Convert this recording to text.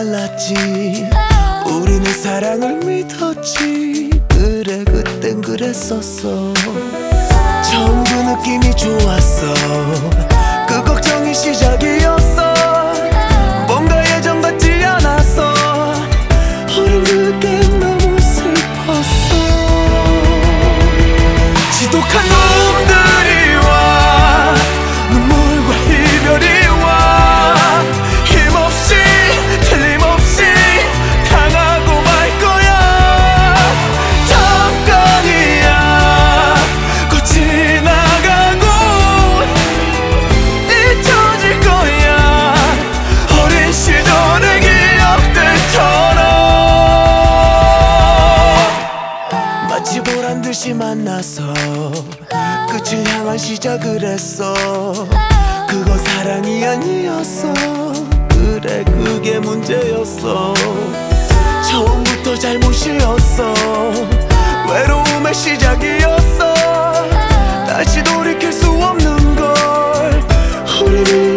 달랐지. 우리는 사랑을 믿었지. 그래 그땐 그랬었어. 처음 그 느낌이 좋았어. 그 걱정이 시작이었어. 뭔가 예전 같지 않았어. 우린 그게 너무 슬펐어. 지독한 놈들이 와, 눈물과 이별이 와. 힘없이 틀림없이 당하고 말 거야. 잠깐이야. 곧 지나가고 잊혀질 거야. 어린 시절의 기억들처럼. 마치 보란 듯이 만나서 끝을 향한 시작을 했어. 그건 사랑이 아니었어. 그래 그게 문제였어. 처음부터 잘못이었어. 외로움의 시작이었어. 다시 돌이킬 수 없는 걸. 우리는